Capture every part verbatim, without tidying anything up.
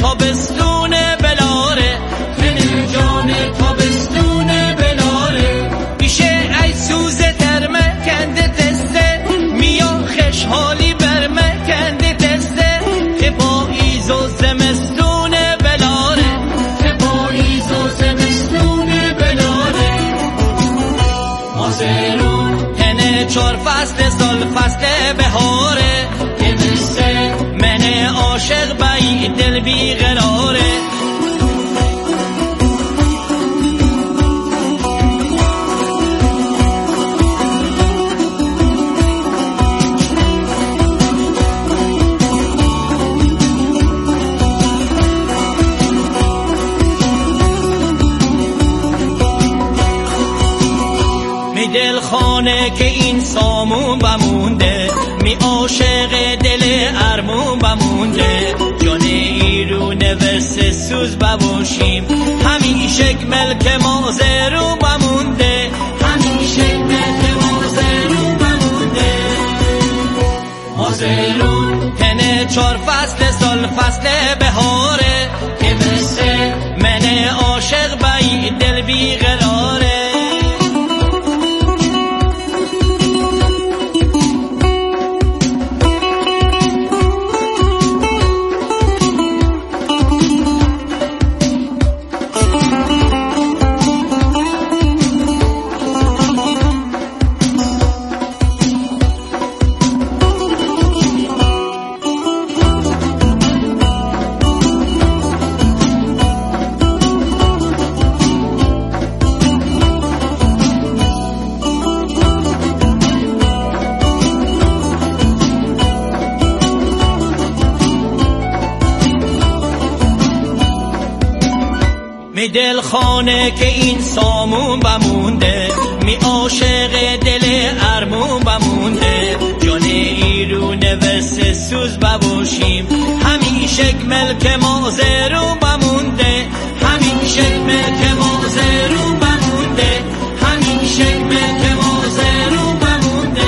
تابستون بلاره تن جان تابستون بلاره بیشه ای سوز درمه کنده تسته میا خشحالی برمه کنده تسته که پاییز و زمستون بلاره که پاییز و زمستون بلاره مازرون تن چار فصل سال فصل بهاره که مثل من عاشق بی دل بی قراره می دل خانه که این سامون بمونده می عاشق دل ارمون بمونده جان ایرو نوست سوز بباشیم همیشه ملک مازرون بمونده همیشه ملک مازرون بمونده مازرون تن چار فصل سال فصل بهاره که مثل من عاشق بی دل بی قراره می دل خانه که این سامون بمونده می عاشق دل ارمون بمونده جان ایرو نوست سوز بباشیم همیشه ملک مازرون بمونده همیشه ملک مازرون بمونده همیشه ملک مازرون بمونده.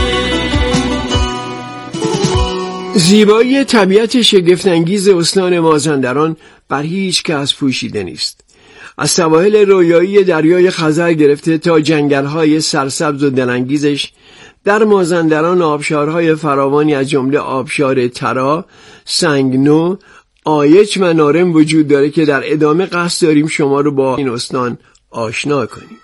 زیبایی طبیعت شگفت‌انگیز استان مازندران بر هیچ کس پوشیده نیست. از سواحل رویایی دریای خزر گرفته تا جنگل‌های سرسبز و دلانگیزش در مازندران آبشارهای فراوانی از جمله آبشار ترا، سنگنو، آیچ و نارم وجود داره که در ادامه قصد داریم شما رو با این استان آشنا کنیم.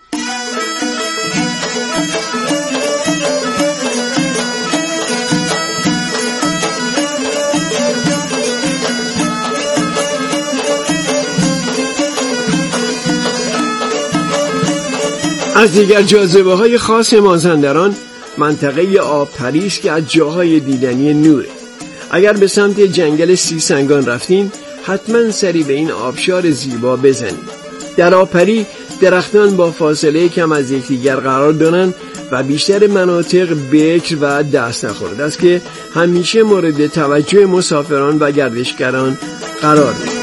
از دیگر جاذبه های خاص مازندران منطقه آبپری است که از جاهای دیدنی نوره. اگر به سمت جنگل سی سنگان رفتین حتما سری به این آبشار زیبا بزنید. در آبپری درختان با فاصله کم از یکدیگر قرار دارند و بیشتر مناطق بکر و دست نخورده است که همیشه مورد توجه مسافران و گردشگران قرار می‌گیرد.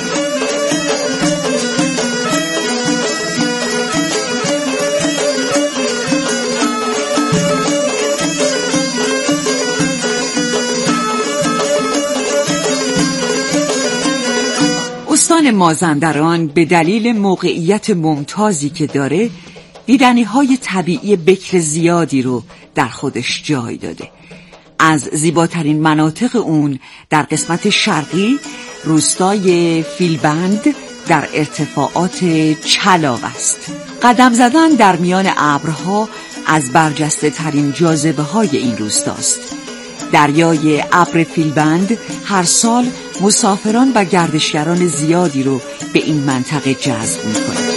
استان مازندران به دلیل موقعیت ممتازی که داره دیدنی‌های طبیعی بکر زیادی رو در خودش جای داده. از زیباترین مناطق اون در قسمت شرقی روستای فیلبند در ارتفاعات چلاق است. قدم زدن در میان ابرها از برجسته ترین جاذبه های این روستاست. دریای ابر فیلبند هر سال مسافران و گردشگران زیادی رو به این منطقه جذب می‌کنه.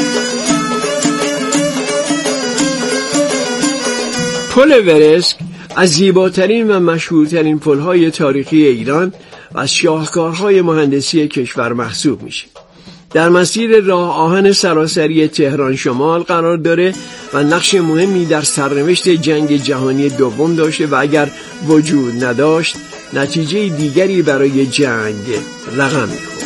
پل ورسک از زیباترین و مشهورترین پل‌های تاریخی ایران و از شاهکارهای مهندسی کشور محسوب میشه. در مسیر راه آهن سراسری تهران شمال قرار داره و نقش مهمی در سرنوشت جنگ جهانی دوم داشته و اگر وجود نداشت نتیجه دیگری برای جنگ رقم میخورد.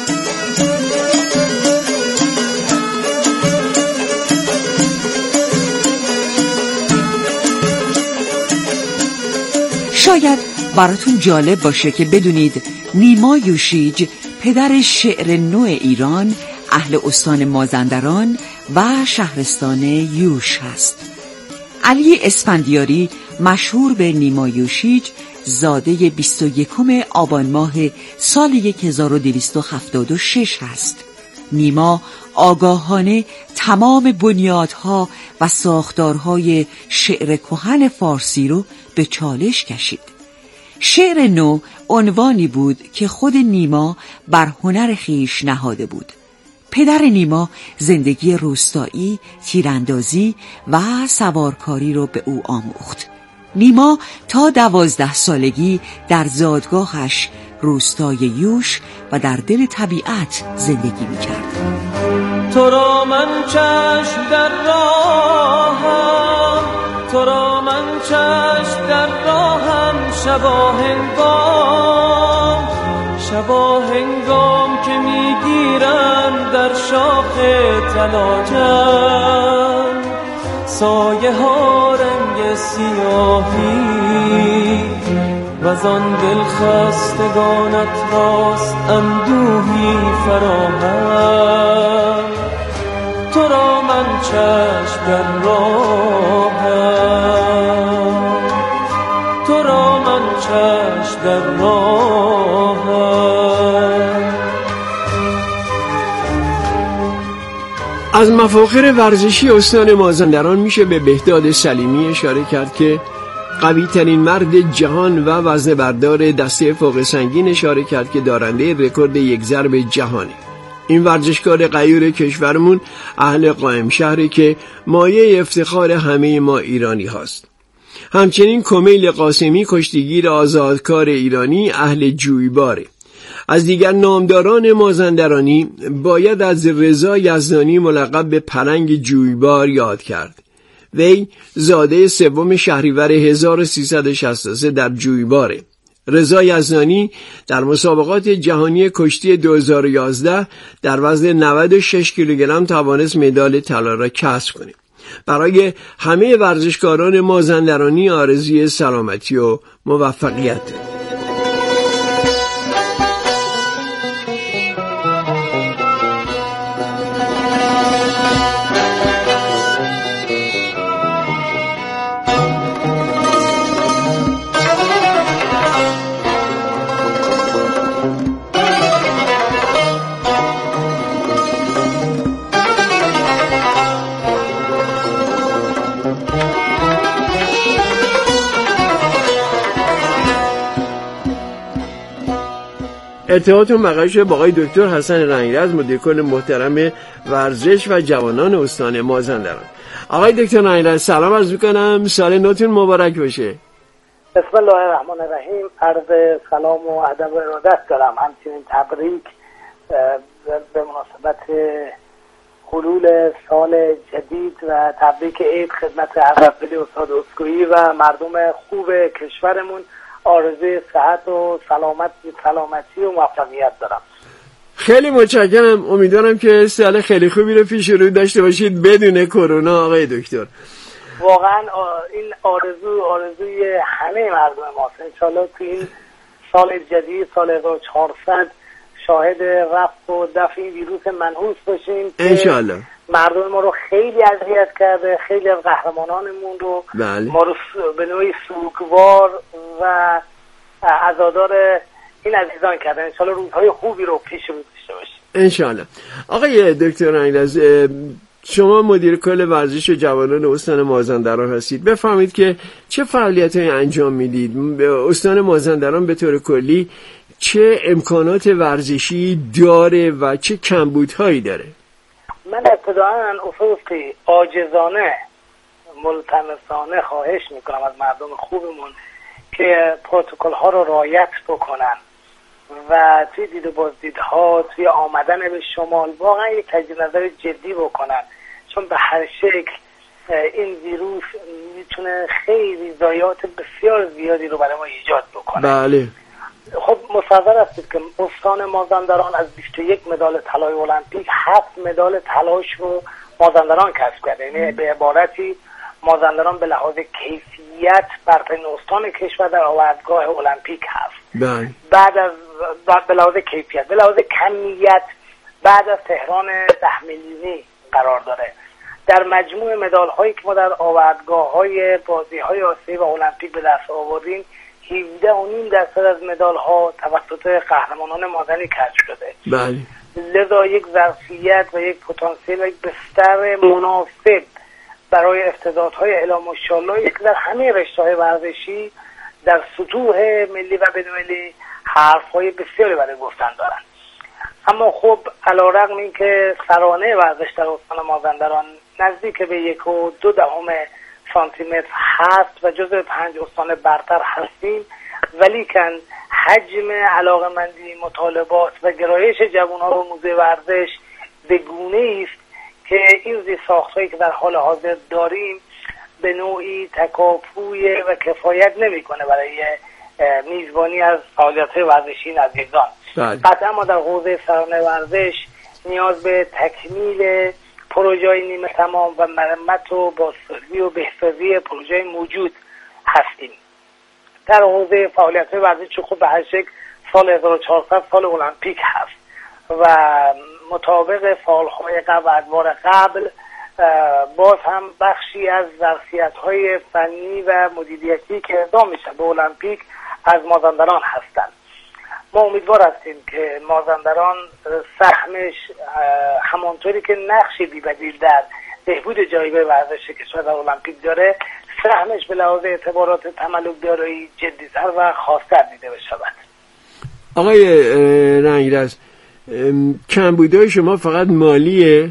شاید براتون جالب باشه که بدونید نیما یوشیج پدر شعر نو ایران اهل استان مازندران و شهرستان یوش هست. علی اسفندیاری مشهور به نیما یوشیج زاده بیست و یکم آبان ماه سال هزار و دویست و هفتاد و شش هست. نیما آگاهانه تمام بنیادها و ساختارهای شعر کهن فارسی رو به چالش کشید. شعر نو عنوانی بود که خود نیما بر هنر خیش نهاده بود. پدر نیما زندگی روستایی، تیراندازی و سوارکاری رو به او آموخت. نیما تا دوازده سالگی در زادگاهش روستای یوش و در دل طبیعت زندگی می‌کرد. تو را من چشم در راهم، تو را من چشم در راهم، شبا هنگام شبا هنگام که میگیرم در شاخ طلاجم سایه ها رنگ سیاهی و زان دل خستگانت راست اندوهی فراهم. تو را من چشم در راهم، تو را من چشم در راهم. از مفاخر ورزشی استان مازندران میشه به بهداد سلیمی اشاره کرد که قوی ترین مرد جهان و وزنه بردار دسته فوق سنگین اشاره کرد که دارنده رکورد یک ضرب جهانی. این ورزشکار غیور کشورمون اهل قائم شهری که مایه افتخار همه ما ایرانی هاست. همچنین کمیل قاسمی کشتیگیر آزادکار ایرانی اهل جویباره. از دیگر نامداران مازندرانی باید از رضا یزدانی ملقب به پلنگ جویبار یاد کرد. وی زاده سوم شهریور هزار و سیصد و شصت و سه در جویباره. رضا یزدانی در مسابقات جهانی کشتی دو هزار و یازده در وزن نود و شش کیلوگرم توانست مدال طلا را کسب کنه. برای همه ورزشکاران مازندرانی آرزوی سلامتی و موفقیت. ارتباطتون برقرار شده با آقای دکتر حسن رنگرز مدیر کل محترم ورزش و جوانان استان مازندران. آقای دکتر رنگرز سلام عرض میکنم، سال نوتون مبارک باشه. بسم الله الرحمن الرحیم. عرض سلام و ادب و ارادت دارم، همچنین تبریک به مناسبت حلول سال جدید و تبریک عید خدمت حضرت استاد اسکوئی و مردم خوب کشورمون. آرزوی صحت و سلامت سلامتی و موفقیت دارم. خیلی متشکرم. امیدوارم که سال خیلی خوبی رو پیش رو داشته باشید بدون کرونا آقای دکتر. واقعا این آرزو آرزوی همه مردم ماست. انشالله تو این سال جدید سال هزار و چهارصد شاهد رفع و دفع این ویروس منحوس باشیم انشالله. مردم ما رو خیلی اذیت کرده، خیلی از قهرمانانمون رو بله. ما رو به نوعی سوگوار و عزادار این عزیزان کرده. انشالله روزهای خوبی رو پیش رو داشته باشیم انشالله. آقای دکتر رنگرز، شما مدیر کل ورزش جوانان استان مازندران هستید. بفهمید که چه فعالیت‌هایی انجام میدید؟ استان مازندران به طور کلی چه امکانات ورزشی داره و چه کمبودهایی داره؟ من ابتداعاً افقی عاجزانه ملتمسانه خواهش میکنم از مردم خوبمون که پروتکل ها رو رعایت بکنن و توی دید و بازدیدها، توی آمدن به شمال واقعا یک تجدید نظر جدی بکنن، چون به هر شکل این ویروس میتونه خیلی ضایعات بسیار زیادی رو برای ما ایجاد بکنه. بله. خب مصور هستید که استان مازندران از بیست و یک مدال طلای المپیک هفت مدال طلاش رو مازندران کسب کرده. یعنی به عبارتی مازندران به لحاظ کیفیت برترین استان کشور در آوردگاه المپیک هست. بله. بعد از به لحاظ کیفیت، به لحاظ کمیت بعد از تهران ده میلیونی قرار داره. در مجموع مدال هایی که ما در آوردگاه های بازی های آسیایی و المپیک به دست آوردیم هفده و نیم درصد از مدال ها توسط قهرمانان مازندی کسب شده. بله. لذا یک ظرفیت و یک پتانسیل و یک بستر مناسب برای استعدادهای اعلی ماشاءالله یک در همه رشته‌های ورزشی در سطوح ملی و بین‌المللی حرف‌های بسیاری برای گفتن دارند. اما خب علی‌رغم اینکه سرانه ورزش در استان مازندران نزدیک به یک و دو دهم سانتی متر هست و جزو پنج استان برتر هستیم، ولیکن حجم علاقه‌مندی، مطالبات و گرایش جوانان به موضوع ورزش به گونه‌ای است که این زیرساخت‌هایی که در حال حاضر داریم به نوعی تکاپوی و کفایت نمی‌کنه برای میزبانی از فعالیت‌های ورزشی عزیزان. قطعا ما در حوزه سرانه ورزش نیاز به تکمیل پروژه‌های نیمه تمام و مرمت و بازسازی و بهسازی پروژه‌های موجود هستیم. در حوزه فعالیت‌های ورزشی خود به هر شکل سال هزار و چهارصد سال المپیک هست و مطابق سال‌های قبل ادوار قبل باز هم بخشی از ظرفیت‌های فنی و مدیریتی که اعزام میشه به المپیک از مازندران هستند. ما امیدوار هستیم که مازندران سهمش همانطوری که نقشی بی‌بدیل در بهبود جایگاه ورزش کشور در المپیک داره، سهمش به لحاظ اعتبارات تملک‌دارایی جدی‌تر و خاص‌تر دیده بشود. آقای رنگرز، کمبودهای شما فقط مالیه؟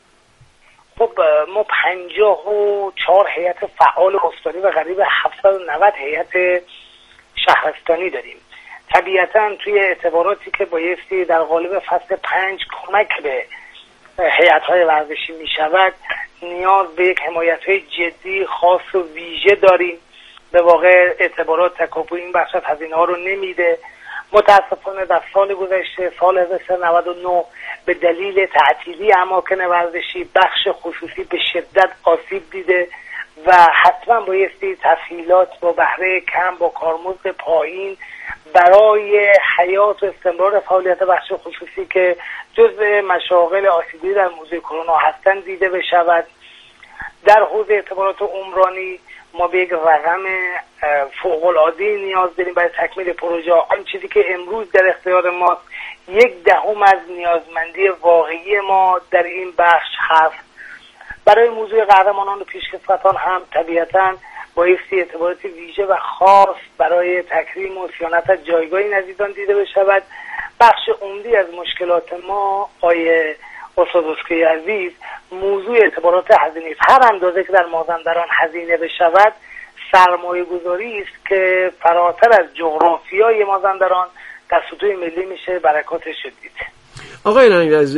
خب ما پنجاه و چهار هیئت فعال استانی و قریب هفتصد و نود هیئت شهرستانی داریم. طبیعتاً توی اعتباراتی که بایستی در قالب فصل پنج کمک به هیئت‌های ورزشی می شود، نیاز به یک حمایت‌های جدی خاص و ویژه داریم. به واقع اعتبارات تکاپوی این بخش از هزینه‌ها رو نمیده. متاسفانه در سال گذشته سال هزار و سیصد و نود و نه به دلیل تعطیلی اماکن ورزشی بخش خصوصی به شدت آسیب دیده و حتما بایستی تسهیلات با بهره کم با کارمزد پایین برای حیات و استمرار فعالیت بخش خصوصی که جزء مشاغل آسیب‌دیده در موضوع کرونا هستند دیده بشود. در حوزه اعتبارات عمرانی ما به یک رقم فوق‌العاده نیاز داریم برای تکمیل پروژه. آن چیزی که امروز در اختیار ما یک دهم از نیازمندی واقعی ما در این بخش هست. برای موضوع قهرمانان و پیشکسوتان هم طبیعتاً بایستی اعتبارات ویژه و خاص برای تکریم و صیانت از جایگاه این عزیزان دیده بشود. بخش عمدی از مشکلات ما آیه استاد اسکوئی عزیز موضوع اعتبارات هزینه است. هر اندازه که در مازندران هزینه بشود سرمایه گذاری است که فراتر از جغرافیای مازندران در سطوح ملی میشه برکاتش دید. آقای رنگرز،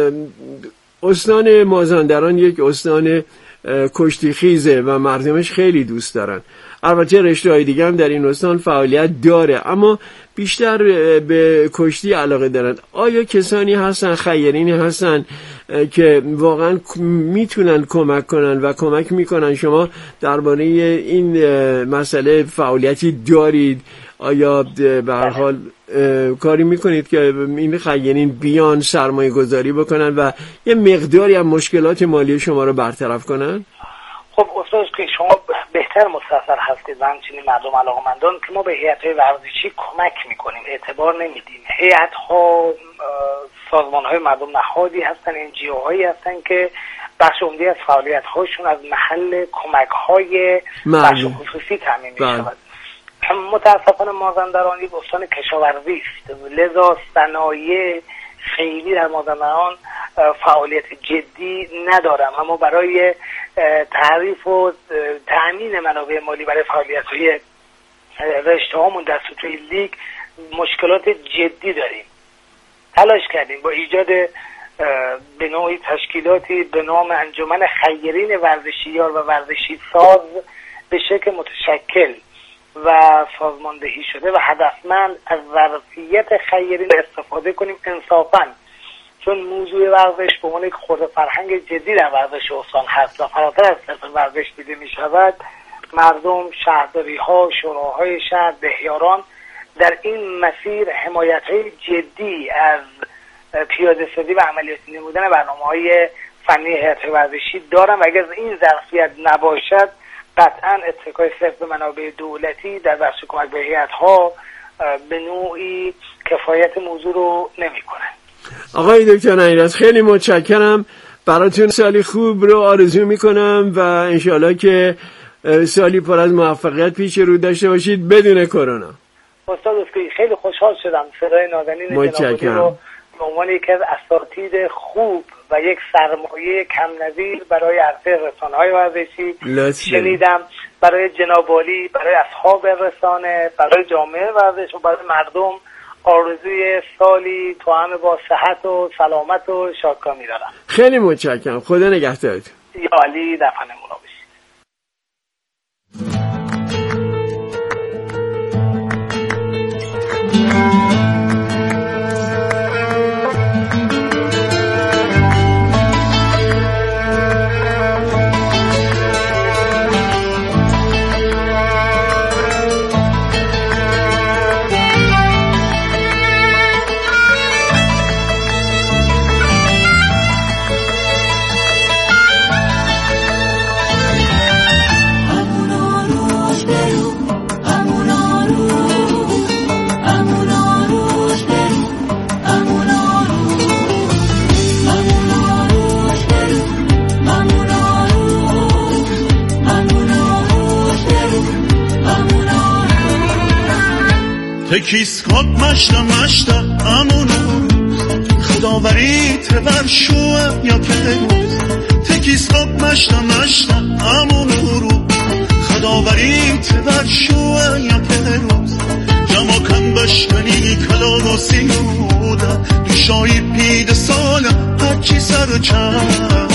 استان مازندران یک استان کشتی خیزه و مردمش خیلی دوست دارن. البته رشته‌های دیگه هم در این استان فعالیت داره، اما بیشتر به کشتی علاقه دارن. آیا کسانی هستن، خیرینی هستن که واقعا میتونن کمک کنن و کمک میکنن؟ شما درباره این مسئله فعالیتی دارید؟ آیا به هر حال کاری میکنید که این خیرین بیان سرمایه گذاری بکنن و یه مقداری از مشکلات مالی شما رو برطرف کنن؟ خب استاد که شما بهتر مستحضر هستید و همچنین مردم علاقه‌مندان که ما به هیئت‌های ورزشی کمک میکنیم، اعتبار نمیدیم. هیئت‌ها سازمان‌های مردم نهادی هستن، ان جی او هایی هستن که بخش عمده از فعالیت‌هاشون از محل کمک‌های بخش خصوصی تامین می‌شود. متاسفانه مازندران یک استان کشاورزی است، لذا صنایع خیلی در مازندران فعالیت جدی ندارم، اما برای تعریف و تأمین منابع مالی برای فعالیت‌های رشته‌هامون در سطوح لیگ مشکلات جدی داریم. تلاش کردیم با ایجاد به نوعی تشکیلاتی به نام انجمن خیرین ورزشیار و ورزشی ساز به شکل متشکل و سازماندهی شده و هدفمند از ظرفیت خیرین استفاده کنیم انصافاً، چون موضوع ورزش به عنوان یک خرد فرهنگ جدی در ورزش استان هست و فراتر از صرف ورزش دیده می شود. مردم، شهرداری ها، شوراهای شهر، دهیاران در این مسیر حمایت های جدی از پیاده سازی و عملیاتی نمودن برنامه‌های فنی هیئت ورزشی دارن و اگر این ظرفیت نباشد قطعا اتکای صرف به منابع دولتی در بخش کمک به هیئت‌ها به نوعی کفایت موضوع رو نمی‌کنه. آقای دکتر علیرضا خیلی متشکرم، براتون سالی خوب رو آرزو میکنم و انشالله که سالی پر از موفقیت پیش رو داشته باشید بدون کرونا. استاد اسکوئی خیلی خوشحال شدم صدای نازنین جنابعالی رو به عنوان یکی از اساتید خوب و یک سرمایه کم نظیر برای عرصه رسانه‌های ورزشی شنیدم. برای جنابعالی، برای اصحاب رسانه، برای جامعه ورزش و برای مردم آرزوی سالی توأم با صحت و سلامت و شادکامی دارم. خیلی متشکرم، خدا نگهدارتون. یا علی در پناه مولا باشید. تکیس خواب مشتا مشتا امونو خداوری تبر شوه یا که روز تکیس خواب مشتا مشتا امونو رو خداوری تبر شوه یا که روز جمع کن بشکنی کلام و سیودا دوشایی پید سالا هرچی سر چند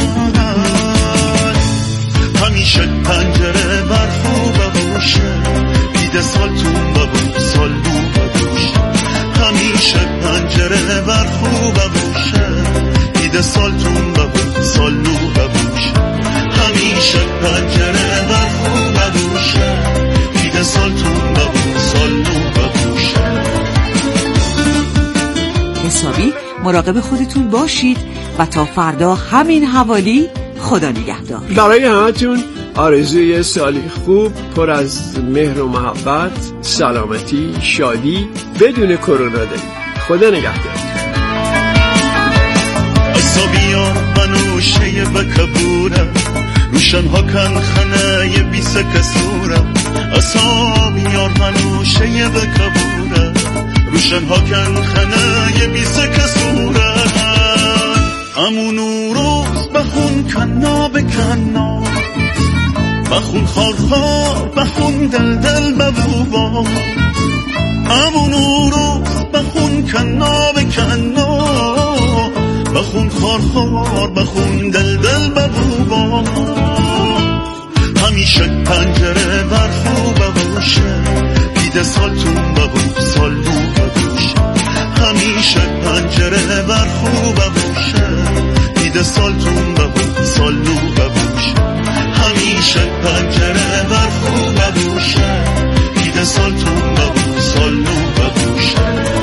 همیشه پنجره بر خوب بوشه پید سالتون ببو سالو همیشه پنجره بر خوب بوشه پید سالتون ببو سالو ببوشه همیشه پنجره بر خوب بوشه پید سالتون ببو سالو ببوشه. حسابی مراقب خودتون باشید و تا فردا همین حوالی خدا نگهدار. برای همتون آرزوی سالی خوب پر از مهر و محبت، سلامتی، شادی بدون کرونا داریم. خدا نگهدار. اصابیان منوشه بکبورم روشن ها کن خنه بیس کسورم اصابیان منوشه بکبورم روشن ها کن خنه بیس کسورم امونو روز بخون کنا بکنا بخون خار خار بخون دل دل ببوبا امونو روز بخون کنا بکنا بخون خار خار بخون دل دل ببوبا همیشه پنجره بر خوب بوشه پید سالتون ببو سالو ببوشه همیشه پنجره بر خوب بوشه پید سالتون ببو سالو ببوشه همیشه پنجره بر خوب بوشه پید سالتون ببو سالو ببوشه.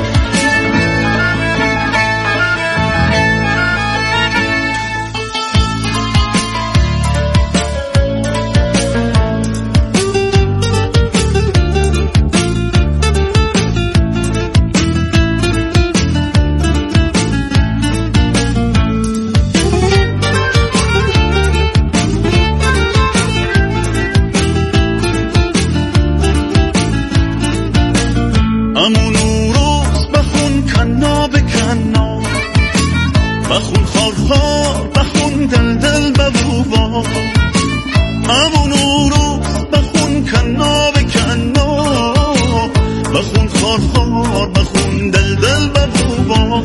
بخون خار خار بخون دل دل ببوبا همون رو بخون کنا به کنا بخون خار خار بخون دل دل ببوبا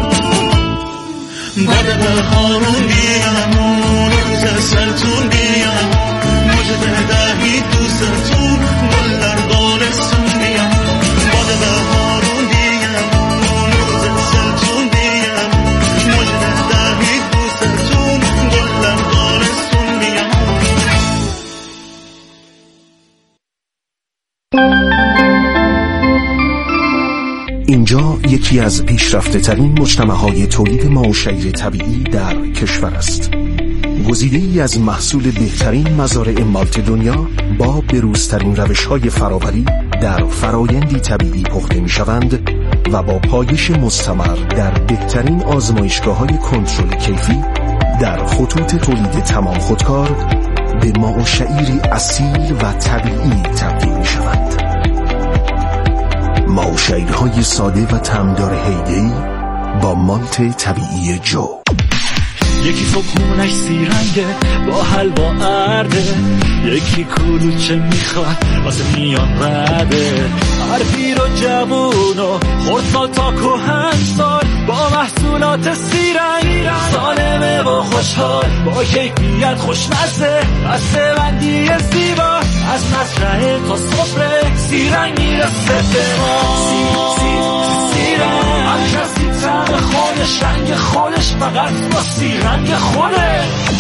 بده به هارون بیم روز سلطون بیم مجد دهی دوستتون گل در دارستون بیم بده به هارون بیم روز سلطون بیم مجد دهی دوستتون گل در دارستون بیم. اینجا یکی از پیشرفته ترین مجتمع‌های تولید ماء و شیر طبیعی در کشور است. گزیده‌ای از محصول بهترین مزارع مالت دنیا با بروزترین روش‌های فراوری در فرایندی طبیعی پخته می‌شوند و با پایش مستمر در بهترین آزمایشگاه‌های کنترل کیفی در خطوط تولید تمام خودکار به ماء و شعیری اصیل و طبیعی تبدیل می‌شوند. ماء و شعیرهای ساده و طعمدار هیدی با مالت طبیعی جو. یکی صبحونش سیرنگه با حلوا ارده، یکی کلوچه میخواد واسه میان رده. هر پیر و جوون و خردسال تا کهن سال با محصولات سیرنگ سالمه و خوشحال با کیفیت خوشمزه. بسته بندی زیبا از مزرعه تا سفره سیرنگ میرسه به ما. سیرنگ هر کسی طعم خودش رنگ خودش فقط با سیرنگ خوده.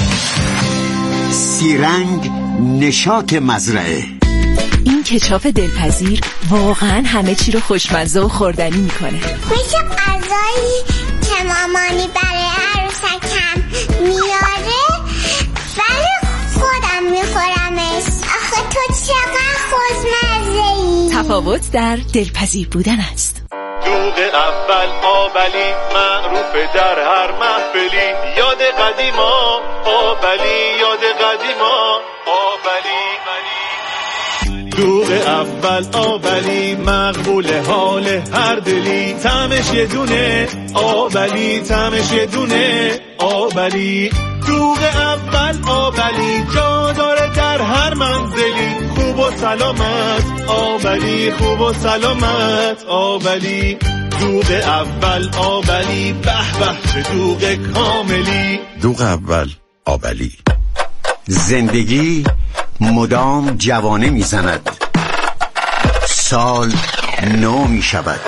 سیرنگ نشاط مزرعه. این کچاپ دلپذیر واقعا همه چی رو خوشمزه و خوردنی میکنه. میشه غذایی که مامانی برای عروسکم میاره ولی خودم میخورمش. آخه تو چقدر خوشمزه‌ای. تفاوت در دلپذیر بودن است. دوغ اول آبلی معروف در هر محفلی، یاد قدیما آبلی یاد قدیما آبلی. دوغ اول آبلی مقبول حال هر دلی، طعمش یه دونه آبلی طعمش یه دونه آبلی. دوغ اول آبلی جا داره در هر منزلی، خوب و سلامت آبلی خوب و سلامت آبلی. دوغ اول آبلی به به چه دوغ کاملی. دوغ اول آبلی. زندگی مدام جوانه میزند، سال نو می شود.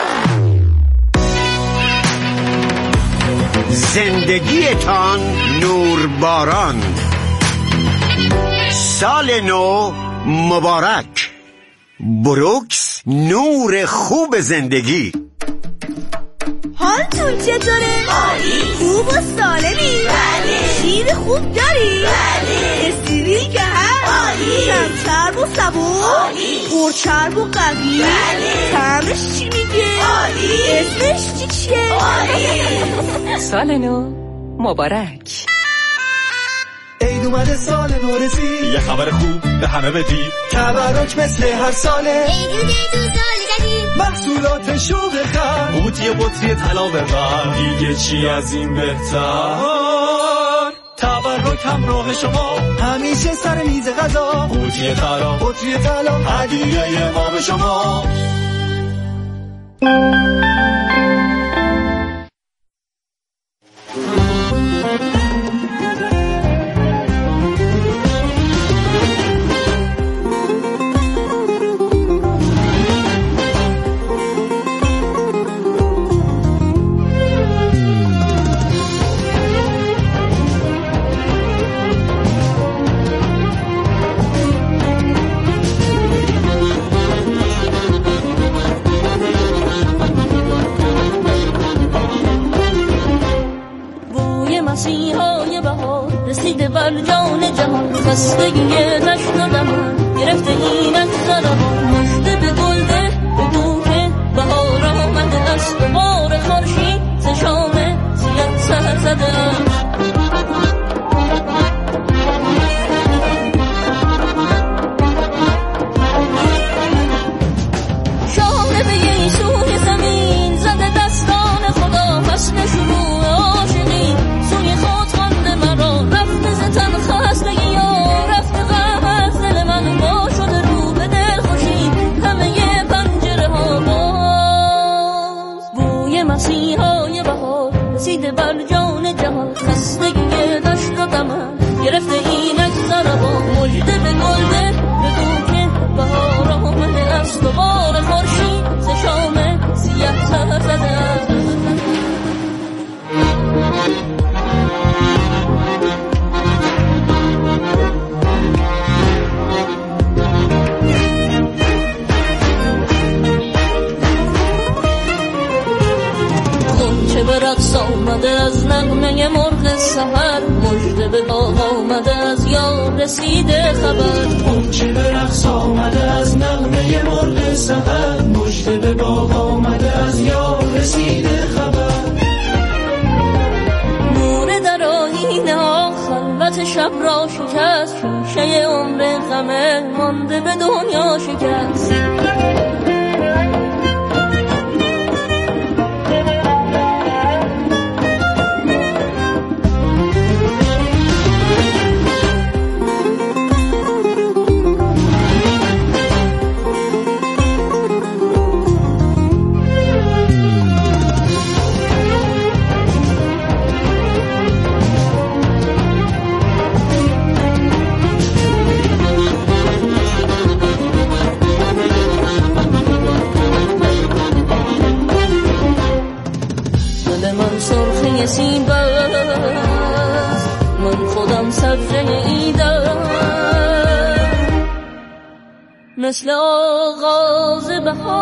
زندگیتان نورباران، سال نو مبارک. بروکس نور خوب زندگی. حالتون چطوره؟ عالی. خوب و سالمی؟ بله. شیر خوب داری؟ بله. استریل که هست؟ عالی. کم چرب و صبور؟ عالی. پر چرب و قوی؟ بله. طعمش چی میگه؟ عالی. اسمش چی چیه؟ عالی. سال نو مبارک. عید اومده سال نو رسید، یه خبر خوب به همه بدی. تبرک مثل هر ساله، عید و تو سال جدید، محصولات شوق خر، قوطی بطری طلا ببر، دیگه چی از این بهتر. تبرک همراه شما همیشه سر میز غذا، قوطی طلا بطری طلا هدیه ما به شما. مسیحای بهار رسیده بر جان جهان، خستگی نشن و دمان گرفته اینک زرهان. مخته به گلده به دوه بهار آمده است، بار خورشید ز شام زیاد سر زده. شام به یسوع زمین زده دستان خدا، فصل شروع عاشقی مسیحای بهار رسیده بر جان جهان، خستگی دشت و دمن گرفته اینک زربان، مژده به گلده بگو که بهار آمده است و بار خورشید ز شام سیه سر زده است. خونچه به رقص آمده از نغمه مرغ سحر، مژده به باغ آمده از یار رسیده خبر. خونچه به رقص آمده از نغمه مرغ سحر، مژده به باغ آمده از یار رسیده خبر. نور در آیینه ها خلوت شب را شکست، شوشه عمر غمه مانده به دنیا شکست. من خودم سبزه ایدم مثل آغاز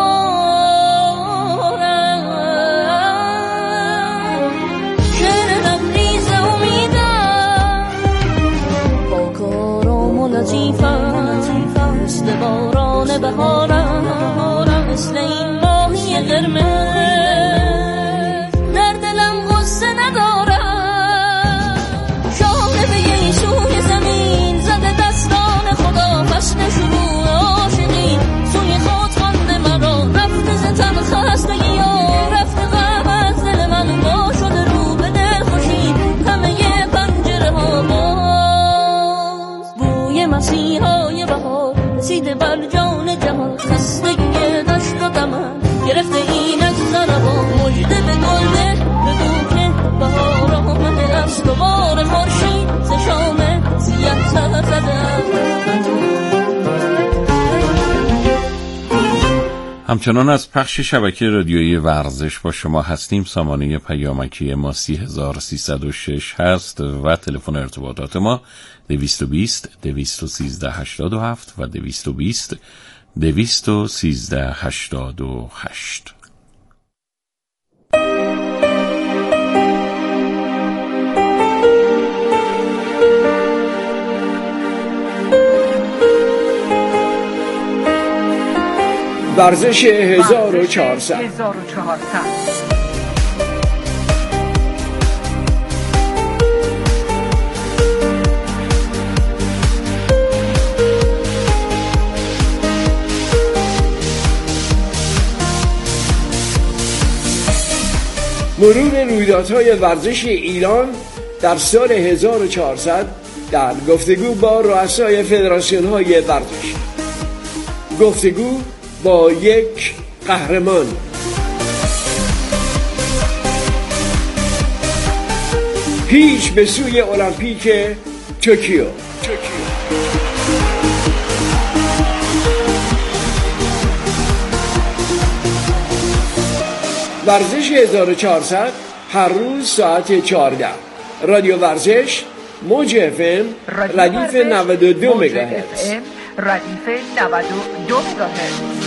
بهارم، شعر لبریز امیدم با کارام و لطیفم، مثل باران بهارم، مثل این ماهی قرمز در دلم غصه ندارم. شانه به سوی زمین زده دستان خدا، فصل شروع عاشقی سوی خود خانده مرا، رفته ز تن خستگی ها، رفته غم از دل من، با شده رو به دل خوشی همه پنجره ها باز. بوی مسیحای بهار رسیده بر جان جهان، خستگی دشت و دمن گرفته اینک زربان، مژده به گلده بگو که بهار آمده است و بار خورشید ز شام سیه سر زده است. همچنان از پخش شبکه رادیویی ورزش با شما هستیم. سامانه پیامکی ما سی هزار و سیصد و شش هست و تلفن ارتباطات ما دویست و بیست دویست و سیزده هشتاد و هفت و دویست و بیست دویست و سیزده هشتاد و هشت. ورزش هزار و چهارصد. مرور رویدادهای ورزش ایران در سال هزار و چهارصد در گفتگو با رؤسای فدراسیون‌های ورزش. گفتگو با یک قهرمان. هیچ به سوی المپیک توکیو. ورزش هزار و چهارصد هر روز ساعت چهارده. رادیو ورزش موج اف ام ردیف نود و دو مگاهرتز. ردیف نود و دو مگاهرتز.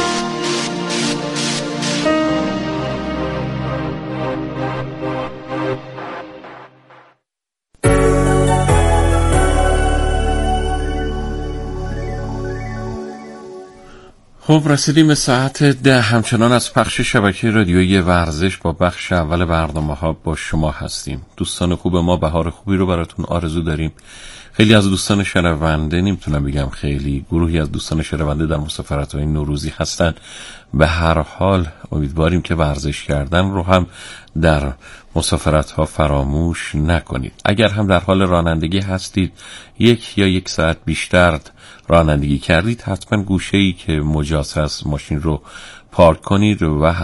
خب رسیدیم به ساعت ده. همچنان از پخش شبکه رادیویی ورزش با بخش اول برنامه ها با شما هستیم. دوستان خوب ما بهار خوبی رو براتون آرزو داریم. خیلی از دوستان شنونده، نمیتونم بگم خیلی، گروهی از دوستان شنونده در مسافرت‌های نوروزی هستن. به هر حال امیدواریم که ورزش کردن رو هم در مسافرت‌ها فراموش نکنید. اگر هم در حال رانندگی هستید، یک یا یک ساعت بیشتر رانندگی کردید، حتما گوشه‌ای که مجاز است ماشین رو پارک کنید و